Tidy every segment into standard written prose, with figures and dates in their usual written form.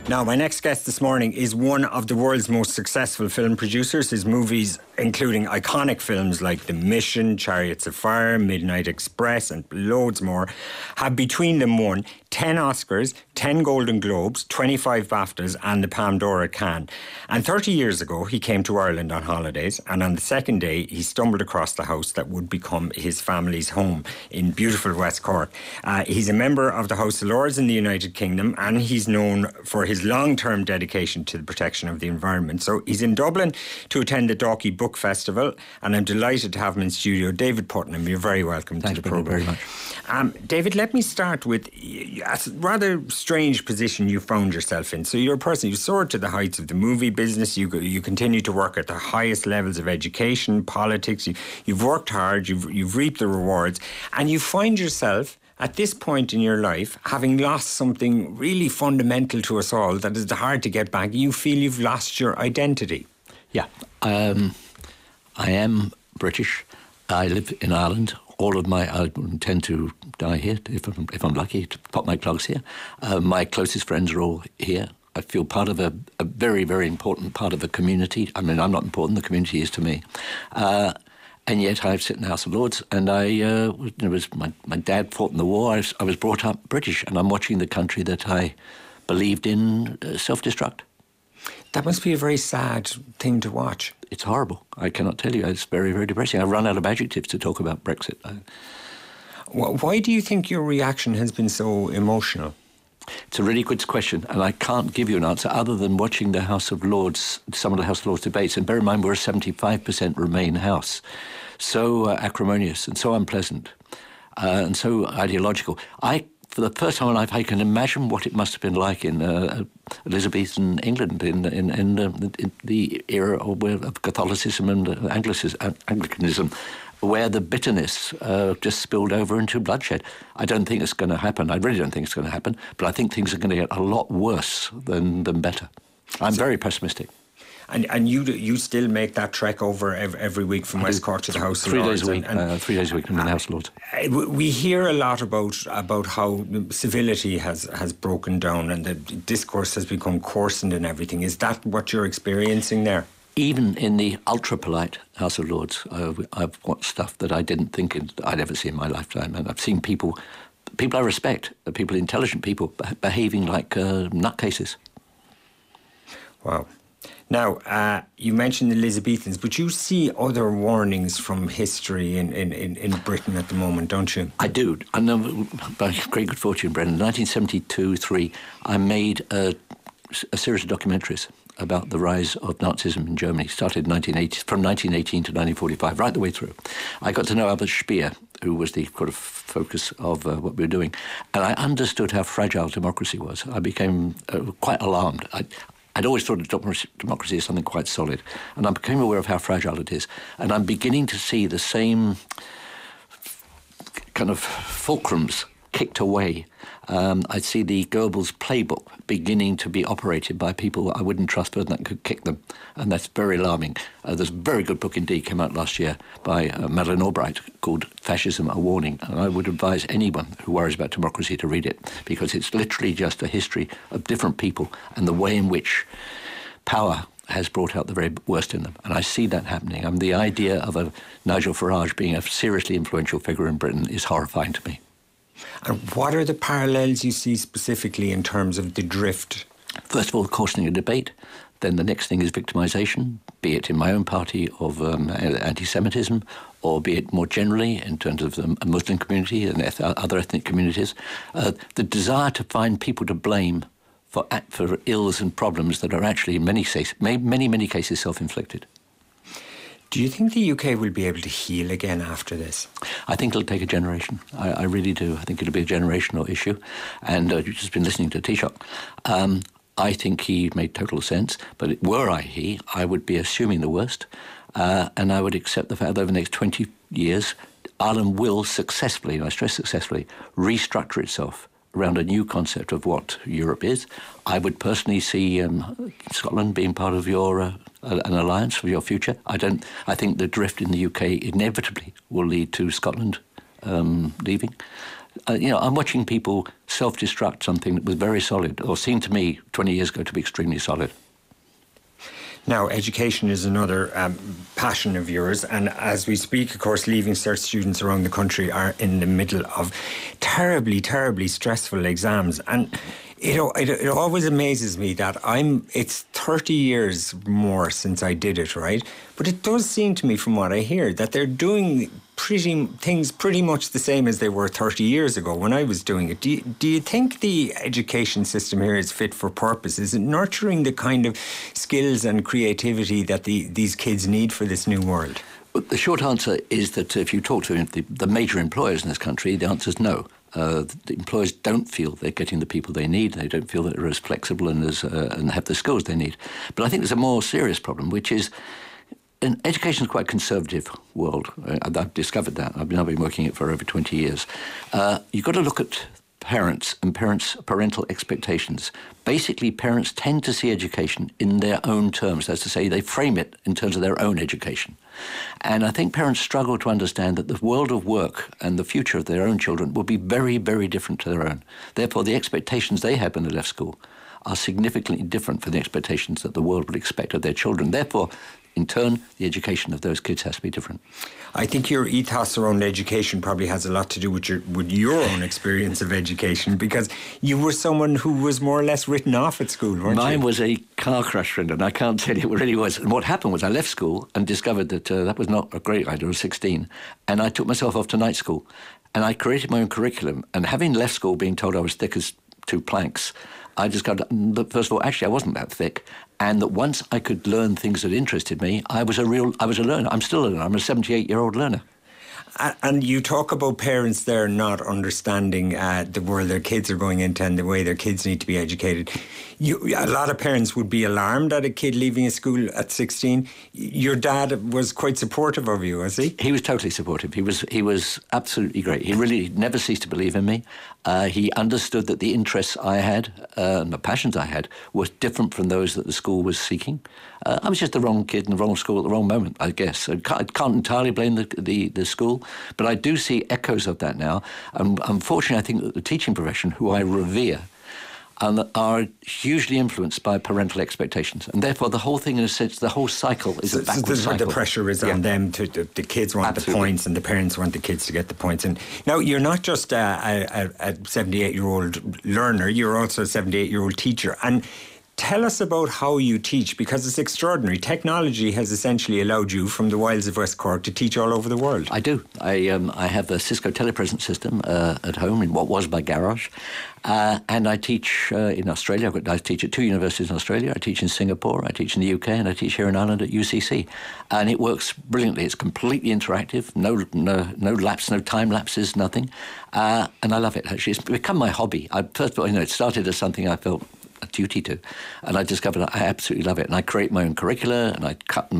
Now, my next guest this morning is one of the world's most successful film producers. His movies, including iconic films like The Mission, Chariots of Fire, Midnight Express, and loads more, have between them won 10 Oscars, 10 Golden Globes, 25 BAFTAs, and the Palme d'Or at Cannes. And 30 years ago, he came to Ireland on holidays, and on the second day, he stumbled across the house that would become his family's home in beautiful West Cork. He's a member of the House of Lords in the United Kingdom, and he's known for his long-term dedication to the protection of the environment. So he's in Dublin to attend the Dalkey Book Festival, and I'm delighted to have him in studio. David Putnam, you're very welcome to the programme. Thank you very much. David, let me start with a rather strange position you found yourself in. So you're a person, you soared to the heights of the movie business, you continue to work at the highest levels of education, politics, you've worked hard, you've reaped the rewards, and you find yourself at this point in your life, having lost something really fundamental to us all that is hard to get back. You feel you've lost your identity. Yeah. I am British. I live in Ireland. I intend to die here if I'm lucky to pop my clogs here. My closest friends are all here. I feel part of a very, very important part of the community. I mean, I'm not important, the community is to me. And yet I sit in the House of Lords, and my dad fought in the war. I was brought up British, and I'm watching the country that I believed in self-destruct. That must be a very sad thing to watch. It's horrible. I cannot tell you. It's very, very depressing. I've run out of adjectives to talk about Brexit. Why do you think your reaction has been so emotional? It's a really good question, and I can't give you an answer other than watching the House of Lords, some of the House of Lords debates. And bear in mind, we're a 75% Remain House. So acrimonious and so unpleasant and so ideological. For the first time in my life, I can imagine what it must have been like in Elizabethan England in the era of Catholicism and Anglicanism, where the bitterness just spilled over into bloodshed. I don't think it's going to happen. I really don't think it's going to happen, but I think things are going to get a lot worse than better. I'm very pessimistic. And you still make that trek over every week from West Cork to the House of Lords? 3 days a week. 3 days a week in the House of Lords. We hear a lot about how civility has broken down and the discourse has become coarsened and everything. Is that what you're experiencing there? Even in the ultra-polite House of Lords, I've watched stuff that I didn't think I'd ever see in my lifetime. And I've seen people I respect, intelligent people, behaving like nutcases. Wow. Now, you mentioned the Elizabethans, but you see other warnings from history in Britain at the moment, don't you? I do. I know, by great good fortune, Brendan, in 1972-3, I made a series of documentaries about the rise of Nazism in Germany. Started from 1918 to 1945, right the way through. I got to know Albert Speer, who was the sort of focus of what we were doing, and I understood how fragile democracy was. I became quite alarmed. I'd always thought of democracy as something quite solid, and I became aware of how fragile it is. And I'm beginning to see the same kind of fulcrums kicked away. I see the Goebbels playbook beginning to be operated by people I wouldn't trust further that could kick them, and that's very alarming. There's a very good book indeed came out last year by Madeleine Albright called Fascism, A Warning, and I would advise anyone who worries about democracy to read it, because it's literally just a history of different people and the way in which power has brought out the very worst in them. And I see that happening. The idea of a Nigel Farage being a seriously influential figure in Britain is horrifying to me. And what are the parallels you see specifically in terms of the drift? First of all, coarsening a debate. Then the next thing is victimisation, be it in my own party of anti-Semitism, or be it more generally in terms of the Muslim community and other ethnic communities. The desire to find people to blame for ills and problems that are actually in many cases self-inflicted. Do you think the UK will be able to heal again after this? I think it'll take a generation. I really do. I think it'll be a generational issue. And you've just been listening to Taoiseach. I think he made total sense. But were I he, I would be assuming the worst. And I would accept the fact that over the next 20 years, Ireland will successfully, and I stress successfully, restructure itself around a new concept of what Europe is. I would personally see Scotland being part of your an alliance for your future. I think the drift in the UK inevitably will lead to Scotland leaving. I'm watching people self-destruct something that was very solid, or seemed to me 20 years ago to be extremely solid. Now, education is another passion of yours, and as we speak, of course, Leaving Cert students around the country are in the middle of terribly, terribly stressful exams. And it always amazes me that it's 30 years more since I did it, right? But it does seem to me, from what I hear, that they're doing things pretty much the same as they were 30 years ago when I was doing it. Do you think the education system here is fit for purpose? Is it nurturing the kind of skills and creativity that these kids need for this new world? The short answer is that if you talk to the major employers in this country, the answer is no. The employers don't feel they're getting the people they need. They don't feel that they're as flexible and have the skills they need. But I think there's a more serious problem, which is education is quite a conservative world. I've discovered that. I've been working it for over 20 years. You've got to look at parents and parental expectations. Basically, parents tend to see education in their own terms. That's to say, they frame it in terms of their own education. And I think parents struggle to understand that the world of work and the future of their own children will be very, very different to their own. Therefore, the expectations they have when they left school are significantly different from the expectations that the world would expect of their children. Therefore, in turn, the education of those kids has to be different. I think your ethos around education probably has a lot to do with your own experience of education, because you were someone who was more or less written off at school, weren't you? Mine was a car crash, and I can't tell you, it really was. And what happened was I left school and discovered that that was not a great idea. I was 16, and I took myself off to night school. And I created my own curriculum. And having left school being told I was thick as two planks, I discovered that, first of all, actually I wasn't that thick, and that once I could learn things that interested me, I was a learner. I'm still a learner. I'm a 78-year-old learner. And you talk about parents there not understanding the world their kids are going into and the way their kids need to be educated. A lot of parents would be alarmed at a kid leaving a school at 16. Your dad was quite supportive of you, was he? He was totally supportive. He was absolutely great. He really never ceased to believe in me. He understood that the interests I had and the passions I had were different from those that the school was seeking. I was just the wrong kid in the wrong school at the wrong moment, I guess. I can't entirely blame the school, but I do see echoes of that now. And unfortunately, I think that the teaching profession, who I revere, are hugely influenced by parental expectations. And therefore, the whole thing, in a sense, the whole cycle is a backward cycle. The pressure is on them. The kids want the points and the parents want the kids to get the points. And now, you're not just a 78-year-old learner, you're also a 78-year-old teacher. And tell us about how you teach, because it's extraordinary. Technology has essentially allowed you, from the wilds of West Cork, to teach all over the world. I do. I have a Cisco telepresence system at home in what was my garage. And I teach in Australia. I teach at 2 universities in Australia. I teach in Singapore, I teach in the UK, and I teach here in Ireland at UCC. And it works brilliantly. It's completely interactive, no lapse, no time lapses, nothing. And I love it, actually. It's become my hobby. First of all, it started as something I felt a duty to, and I discovered I absolutely love it. And I create my own curricula, and I cut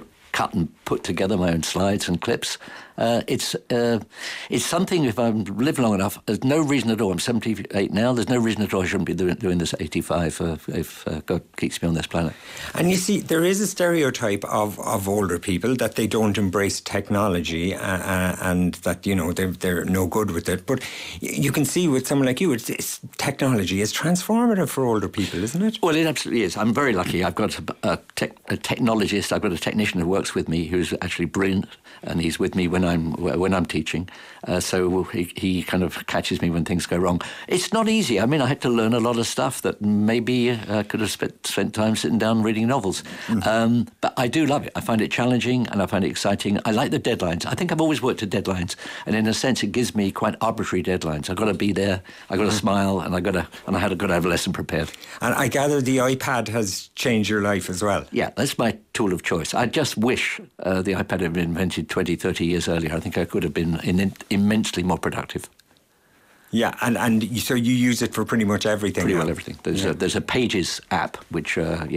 and put together my own slides and clips. It's something, if I live long enough, there's no reason at all. I'm 78 now. There's no reason at all I shouldn't be doing this at 85 if God keeps me on this planet. And you see, there is a stereotype of older people that they don't embrace technology and that, they're no good with it. But you can see with someone like you, technology is transformative for older people, isn't it? Well, it absolutely is. I'm very lucky. I've got a technologist. I've got a technician who works with me who's actually brilliant, and he's with me when I'm teaching. So he kind of catches me when things go wrong. It's not easy. I mean, I had to learn a lot of stuff that maybe I could have spent time sitting down reading novels. Mm-hmm. But I do love it. I find it challenging and I find it exciting. I like the deadlines. I think I've always worked to deadlines, and in a sense, it gives me quite arbitrary deadlines. I've got to be there. I've got to smile, and I've got to have a lesson prepared. And I gather the iPad has changed your life as well. Yeah, that's my tool of choice. I just wish the iPad had been invented 20, 30 years earlier. I think I could have been immensely more productive. Yeah, and so you use it for pretty much everything. Pretty well everything. There's a Pages app which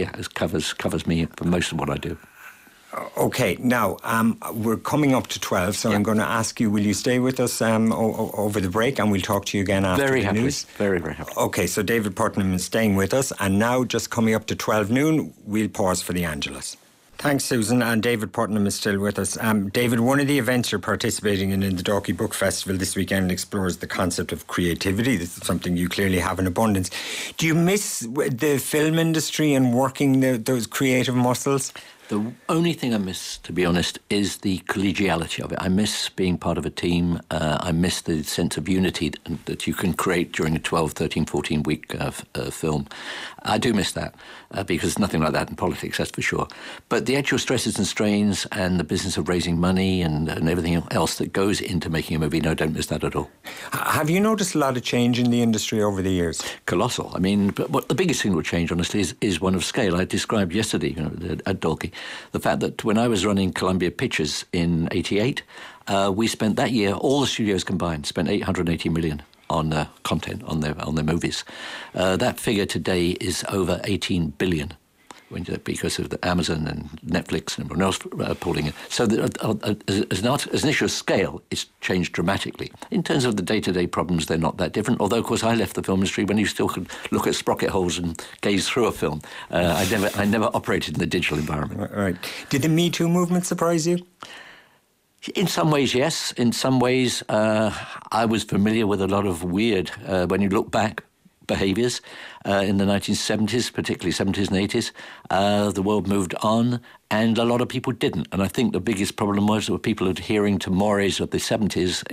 covers me for most of what I do. Okay, now we're coming up to 12, so I'm going to ask you, will you stay with us over the break, and we'll talk to you again after very the happily. News? Very, very happy. Okay, so David Putnam is staying with us, and now just coming up to 12 noon, we'll pause for the Angelus. Thanks, Susan. And David Putnam is still with us. David, one of the events you're participating in the Dalkey Book Festival this weekend explores the concept of creativity. This is something you clearly have in abundance. Do you miss the film industry and working those creative muscles? The only thing I miss, to be honest, is the collegiality of it. I miss being part of a team. I miss the sense of unity that you can create during a 12, 13, 14-week film. I do miss that because there's nothing like that in politics, that's for sure. But the actual stresses and strains and the business of raising money and everything else that goes into making a movie, no, don't miss that at all. Have you noticed a lot of change in the industry over the years? Colossal. I mean, but the biggest single change, honestly, is one of scale. I described yesterday at Dalkey the fact that when I was running Columbia Pictures in '88, we spent that year, all the studios combined, spent $880 million on content on their movies. That figure today is over $18 billion. Because of the Amazon and Netflix and everyone else pulling it. So as an issue of scale, it's changed dramatically. In terms of the day-to-day problems, they're not that different. Although, of course, I left the film industry when you still could look at sprocket holes and gaze through a film. I never operated in the digital environment. Right. Did the Me Too movement surprise you? In some ways, yes. In some ways, I was familiar with a lot of weird, when you look back, behaviours in the 1970s, particularly 70s and 80s. The world moved on, and a lot of people didn't. And I think the biggest problem was there were people adhering to mores of the 70s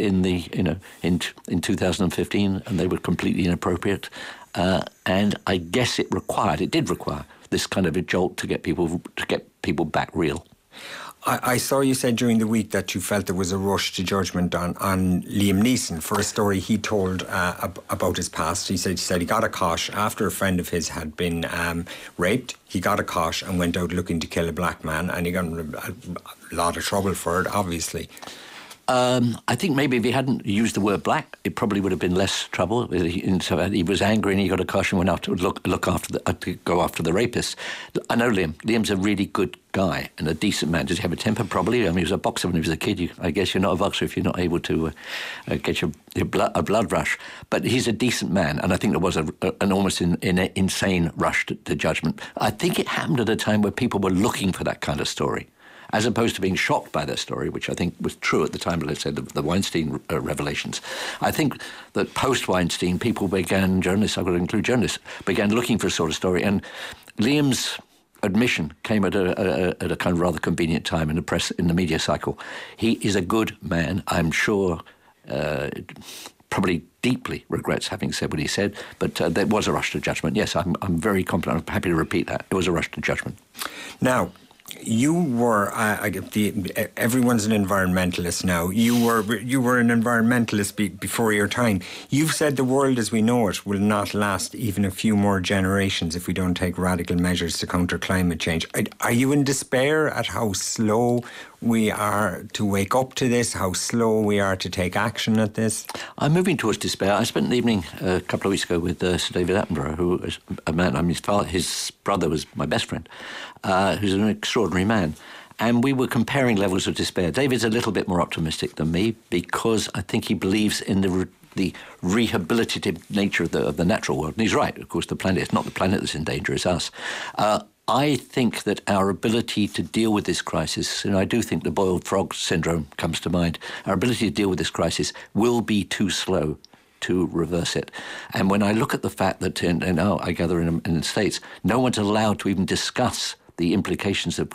in 2015, and they were completely inappropriate. And I guess it did require this kind of a jolt to get people back real. I saw you said during the week that you felt there was a rush to judgment on Liam Neeson for a story he told about his past. He said he got a cosh after a friend of his had been raped. He got a cosh and went out looking to kill a black man, and he got in a lot of trouble for it, obviously. I think maybe if he hadn't used the word black, it probably would have been less trouble. He was angry and he got a caution and went out to go after the rapist. I know Liam. Liam's a really good guy and a decent man. Does he have a temper? Probably. I mean, he was a boxer when he was a kid. I guess you're not a boxer if you're not able to get a blood rush. But he's a decent man, and I think there was an almost insane rush to judgment. I think it happened at a time where people were looking for that kind of story, as opposed to being shocked by their story, which I think was true at the time, let's say, the Weinstein revelations. I think that post-Weinstein, journalists, I've got to include journalists, began looking for a sort of story. And Liam's admission came at a kind of rather convenient time in the press, in the media cycle. He is a good man, I'm sure, probably deeply regrets having said what he said, but there was a rush to judgment. Yes, I'm very confident, I'm happy to repeat that. It was a rush to judgment. Now, you were, everyone's an environmentalist now. You were an environmentalist before your time. You've said the world as we know it will not last even a few more generations if we don't take radical measures to counter climate change. Are you in despair at how slow we are to wake up to this, how slow we are to take action at this? I'm moving towards despair. I spent an evening a couple of weeks ago with Sir David Attenborough, who is a man, I mean, his brother was my best friend, who's an extraordinary man. And we were comparing levels of despair. David's a little bit more optimistic than me because I think he believes in the rehabilitative nature of the natural world. And he's right, of course, it's not the planet that's in danger, it's us. I think that our ability to deal with this crisis, and I do think the boiled frog syndrome comes to mind, our ability to deal with this crisis will be too slow to reverse it. And when I look at the fact that, I gather in the States, no one's allowed to even discuss the implications of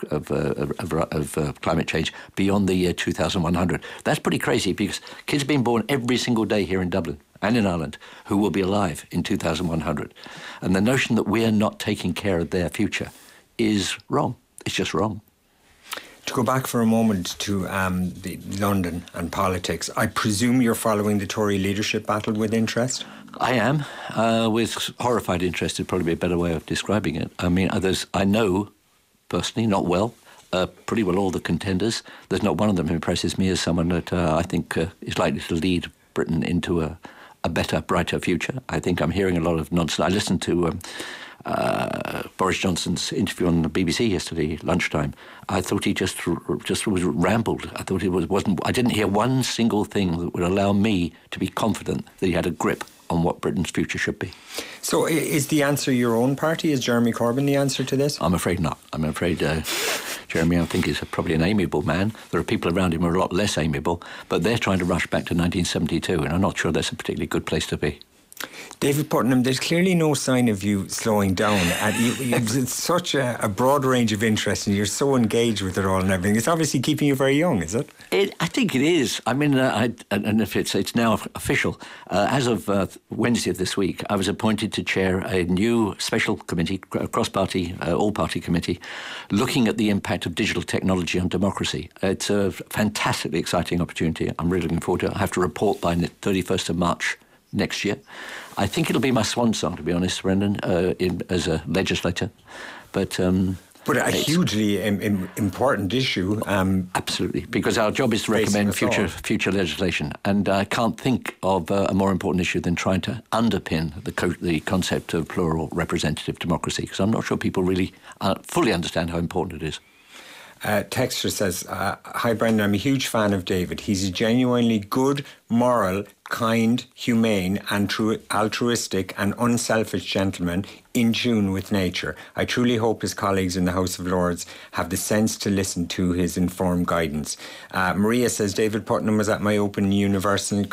climate change beyond the year 2100. That's pretty crazy because kids are being born every single day here in Dublin and in Ireland who will be alive in 2100. And the notion that we're not taking care of their future is wrong. It's just wrong. To go back for a moment to London and politics, I presume you're following the Tory leadership battle with interest? I am, with horrified interest would probably be a better way of describing it. I mean, I know personally, not well, pretty well all the contenders. There's not one of them who impresses me as someone that I think is likely to lead Britain into a better, brighter future. I think I'm hearing a lot of nonsense. I listened to Boris Johnson's interview on the BBC yesterday lunchtime. I thought he just was rambled. I thought wasn't. I didn't hear one single thing that would allow me to be confident that he had a grip on what Britain's future should be. So is the answer your own party? Is Jeremy Corbyn the answer to this? I'm afraid not. I'm afraid Jeremy, I think, is probably an amiable man. There are people around him who are a lot less amiable, but they're trying to rush back to 1972, and I'm not sure that's a particularly good place to be. David Putnam, there's clearly no sign of you slowing down. And it's such a broad range of interests, and you're so engaged with it all and everything. It's obviously keeping you very young, is it? I think it is. I mean, and if it's now official, as of Wednesday of this week, I was appointed to chair a new special committee, cross-party, all-party committee, looking at the impact of digital technology on democracy. It's a fantastically exciting opportunity. I'm really looking forward to it. I have to report by the 31st of March next year. I think it'll be my swan song, to be honest, Brendan, as a legislator. But a hugely important issue. Absolutely, because our job is to recommend future legislation, and I can't think of a more important issue than trying to underpin the concept of plural representative democracy, because I'm not sure people really fully understand how important it is. Texter says, hi Brendan, I'm a huge fan of David. He's a genuinely good, moral, kind, humane and altruistic and unselfish gentleman in tune with nature. I truly hope his colleagues in the House of Lords have the sense to listen to his informed guidance. Maria says, David Putnam was at my Open University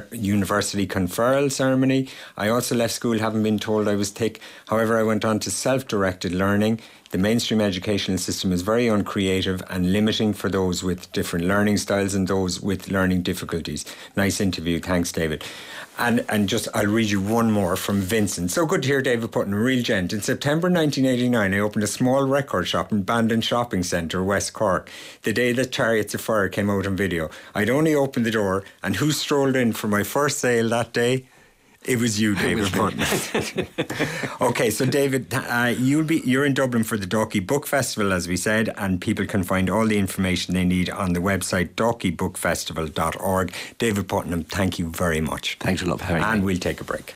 conferral ceremony. I also left school having been told I was thick. However, I went on to self-directed learning. The mainstream educational system is very uncreative and limiting for those with different learning styles and those with learning difficulties. Nice interview. Thanks, David. And just, I'll read you one more from Vincent. So good to hear David Putnam, a real gent. In September 1989, I opened a small record shop in Bandon Shopping Centre, West Cork, the day that Chariots of Fire came out on video. I'd only opened the door, and who strolled in for my first sale that day? It was you, David Putnam. Okay, so David, you're in Dublin for the Dalkey Book Festival, as we said, and people can find all the information they need on the website dalkeybookfestival.org. David Putnam, thank you very much. Thanks a lot for having me. And we'll take a break.